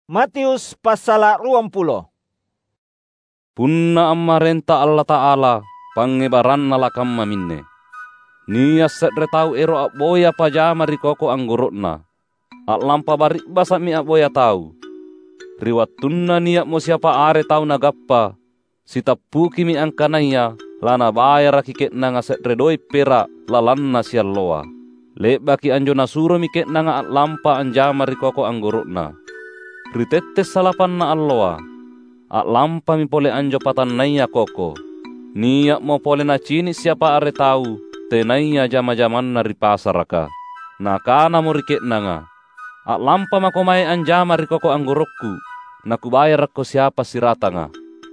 Matius pasal 20. Punna ammarenta Allah Ta'ala pangebaranna lakam maminne. Nia sedre tau ero boya pajama rikoko anggurutna. Lampa barik basa mi boya tau. Riwattunna nia mo siapa are tau nagappa. Sitapuki mi angkanaya lana bayar kiket nanga sedre doi pera lalanna sialloa. Lebaki anjo nasuro mi ket nanga lampa anjama rikoko anggurutna. Ritetes salapan na alloa. Lampa mi pole anjo patannaya koko. Niak mo pole na cini siapa are tau. Tenaya jama-jaman na ripasaraka. Nakana mo riket nanga. Lampa makomay anjama rikoko anggurukku. Nakubayar ako siapa siratanga.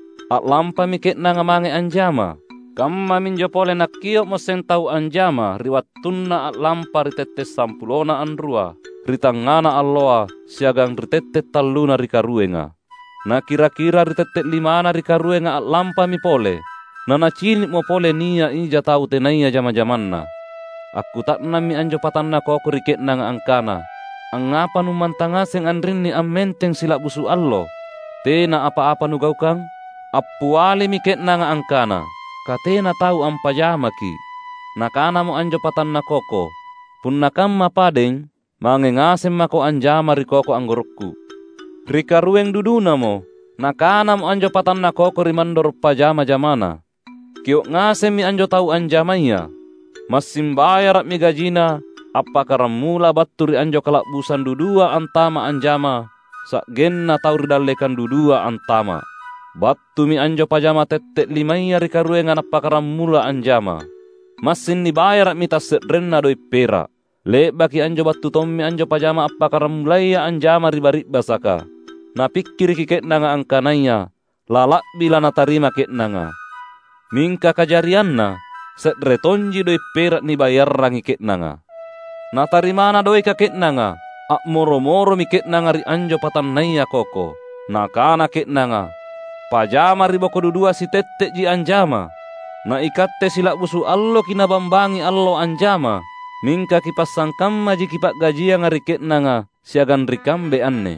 Lampa mi ket nanga mange anjama. Kamma minjo pole nakio mo sentau anjama. Riwattunna lampa ritetes sampulona anrua. Ritangana alloa siagang ritetet talluna rikaruenga. Na kira-kira ritetet limana rikaruenga lampa mi pole. Na nacini mo pole nia ija tau tenaya jama-jamanna. Aku tak nami anjo patanna koko riket nanga angkana. Angapa nu mantangaseng andrinni ammenteng silak busu allo. Tena apa-apa nu gaukang. Appuali mi ket nanga angkana. Katena tau ampajamaki. Nakana mo anjo patanna koko. Punna kamma padeng. Mangengasem mako anjama rikoko anggurukku. Rikarueng duduna mo. Nakana mo anjo patanna koko rimandor pajama jamana. Kiok ngasem mi anjo tau anjamaya. Masim bayar mi gajina. Apakah mula baturi anjo kalakbusan dudua antama anjama. Sak genna tau ridalekan dudua antama. Battu mi anjo pajama tetet limaya rikaruengan apakah mula anjama. Masin ni bayar mi taset renna doi pera. Lebaki anjo battu tommi anjo pajama apakah mulaya anjama ribarik basaka. Na pikir kiket nanga angkanaya. Lalak bila na tarima ket nanga. Mingka kajarianna. Sedre tonji doi perak ni bayar rangi ket nanga. Na tarimana doi kaket nanga. Ak moro-moro mi ket nanga ri anjo patannaya koko. Nakana ket nanga. Pajama riboko dudua si tette ji anjama. Na ikatte silak busu allo kinabambangi allo anjama. Mingka kipasang kamma jikipak gajia ngariket nanga siagan rikambe anne.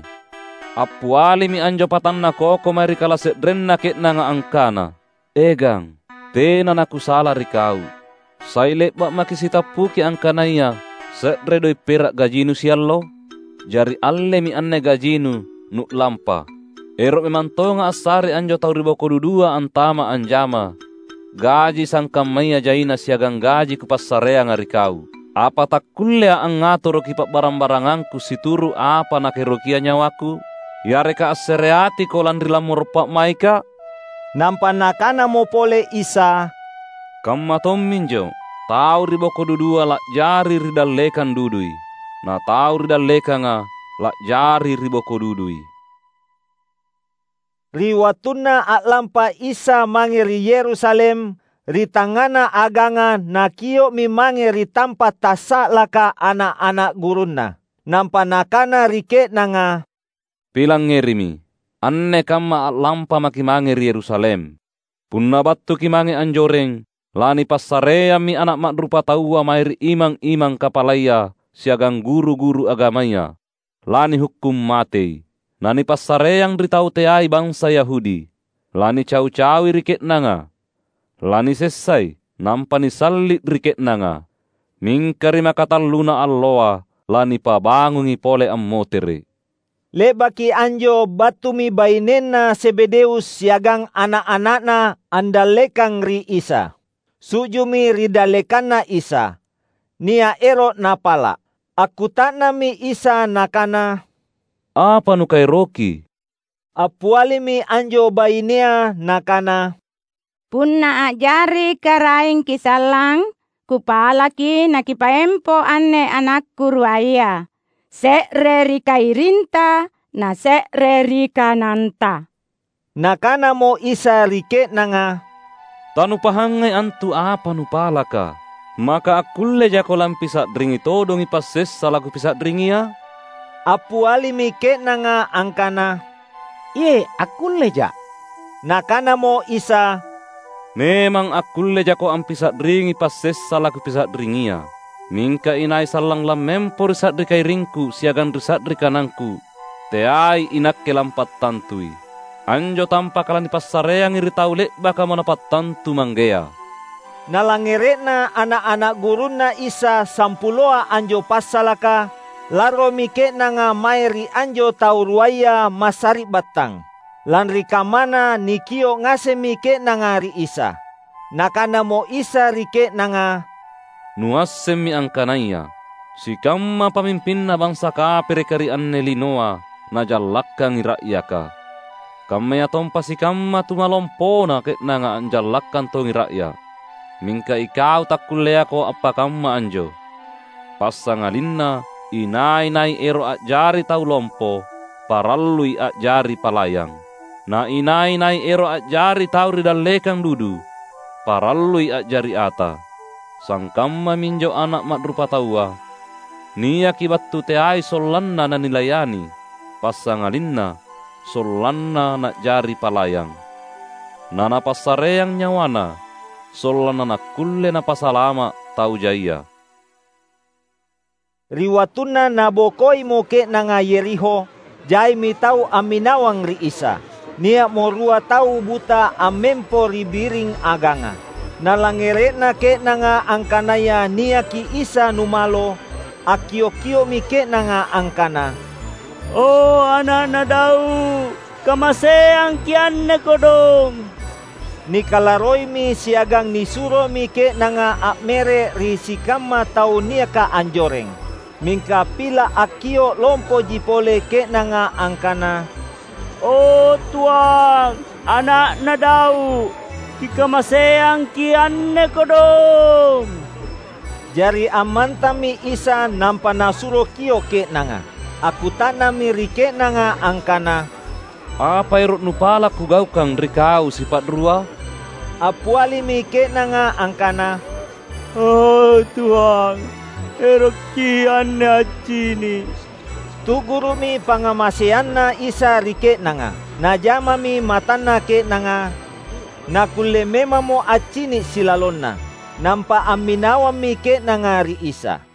Appuali mi anjo patanna koko mari kala sedrenna ket nanga angkana. Egang, tena naku salah rikau. Sailek bak makisitapuki angkanaya sedre doi perak gajinu siallo. Jari alle mi anne gajinu nuk lampa. Erok memang tonga asari anjo tau riboko dudua antama anjama. Gaji sangkamaya jaina siagang gaji kupasarea ngarikau. Apa tak kullea ang ngatur kipak barang-barangangku situru apa nakerokia nyawaku? Yareka asereati kolan rilamur pak maika? Nampan nakana mo pole Isa. Kamma tomminjo, tau riboko dudua lak jari ridalekan dudui. Na tau ridalekanga lak jari riboko dudui. Riwatuna lampa Isa mangeri Yerusalem. Ritangana aganga nakio mi mangeri tampa tasak laka anak-anak gurunna. Nampa nakana riket nanga. Pilang ngerimi, anne kamma lampa maki mangeri Yerusalem. Punna battu ki mange anjoreng, lani passarea mi anak madrupa taua mairi imang-imang kapalaya, siagang guru-guru agamanya. Lani hukum matei. Nani passareang ritau teai bangsa Yahudi. Lani cau-cawi riket nanga. Lani sesai, nampani sallit riket nanga. Mingkari makatalluna alloa, lani pabangungi pole ammotere. Lebaki anjo batumi bainenna Sebedeus siagang anak-anakna andalekang ri Isa. Sujumi ridalekanna Isa. Nia ero napala. Aku tak nami Isa nakana. Apa nukai roki? Apualimi anjo bainea nakana. Punna ajari karaing kisalang, kupalaki nakipaempo anne anakku ruaya. Sekre rika irinta, na sekre rika nanta. Nakana mo Isa riket nanga. Tanu pahangai antu apa nu palaka? Maka akulle jako lampisa dringi todongi pases salaku pisa dringia? Apualimi ket nanga angkana. Ye, akulle ja. Nakana mo Isa. Memang akulle jako ampisat ringi pases salaku pisat ringia. Mingka inai salang lamempor risat rikai ringku siagan risat rikanangku. Teai inak kelampat tantui. Anjo tampa kalani passareang iri tau lek baka manapat tantu manggea. Nalangerena anak-anak gurunna Isa sampuloa anjo passalaka, laro mike nanga maeri anjo tau ruaya masari batang. Lanri kamana nikio ngase mike nanga ri Isa. Nakana mo Isa rike nanga, Nuassem mi angkanaya. Si kamma pamimpin na bangsa kapire kari anne linoa na jallakkan irakyaka. Kammaya tompa si kamma tumalompona ket nanga anjallakkan tongi rakya. Mingka ikau takkulea ko apa kamma anjo. Passangalinna inai-nai ero ajari tau lompo, parallui ajari palayang. Na inai-nai ero ajari tau ridallekang dudu, parallui ajari ata. Sang kamma minjo anak madrupa taua, ni akibat tu teai sollanna na nilayani, passangalinna sollanna na jari palayang. Nana passareang nyawana, sollanna na kulle na pasalama tau jaya. Riwatuna nabokoi moke nanga Yeriho, jai mi tau aminawang ri Isa. Nia morua tau buta amempo ribiring aganga. Nalangerena ke nanga angkanaya nia ki Isa numalo, akio-kio mi ke nanga angkana. Oh anak na dau, kamaseang kian na kodong. Ni kalaroi mi siagang ni suro mi ke nanga akmere ri sikama tau nia ka anjoreng. Mingka pila akio lompo jipole ke nanga angkana. Oh tuang, anak na dau, kikamaseang kian na kodong. Jari amantami Isa nampa nasuro kio ke nanga. Aku tanami rike nanga angkana. Apa irut nupala kugaukang rikau sifat rua? Apuali mi ke nanga angkana. Oh tuang, erokian na cini. Tu guru mi pangamasianna Isa rike nanga. Najama mi matana ke nanga. Nakule memamo acini silalonna. Nampa aminawa mi ke nanga ri Isa.